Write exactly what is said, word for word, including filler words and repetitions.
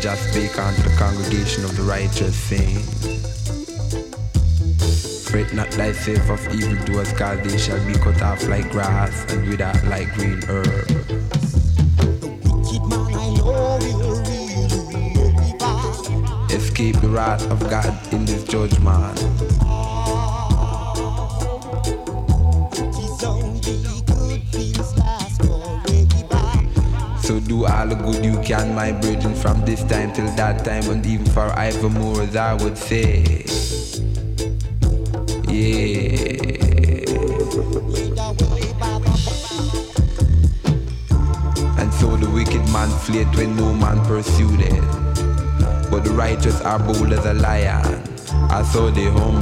just spake unto the congregation of the righteous, saying, fret not thyself of evildoers, cause they shall be cut off like grass and wither like green herb. The wicked man I know will really pass. Escape the wrath of God in this judgment. His only good things last forever. So do all the good you can, my brethren, from this time till that time, and even forevermore, as I would say. Yeah. And so the wicked man fled when no man pursued it, but the righteous are bold as a lion. I saw the humble